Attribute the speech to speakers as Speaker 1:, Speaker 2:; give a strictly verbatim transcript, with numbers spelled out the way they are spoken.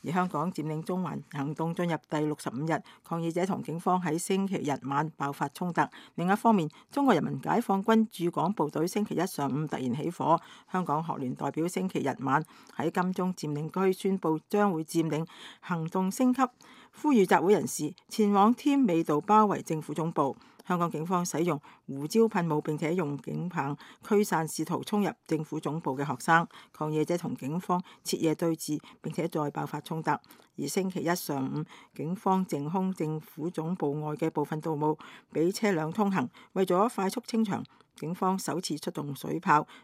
Speaker 1: 而香港佔領中環行動進入第六十五日，抗議者同警方喺星期日晚爆發衝突。另一方面，中國人民解放軍駐港部隊星期一上午突然起火，香港學聯代表星期日晚喺金鐘佔領區宣布將會佔領，行動升級，呼籲集會人士前往添美道包圍政府總部。香港警方使用胡椒噴霧並且用警棒驅散試圖衝入政府總部嘅學生，抗議者同警方徹夜對峙，並且再爆發衝突。而星期一上午，警方淨空政府總部外嘅部分道路，俾車輛通行。為咗快速清場，警方首次出動水炮，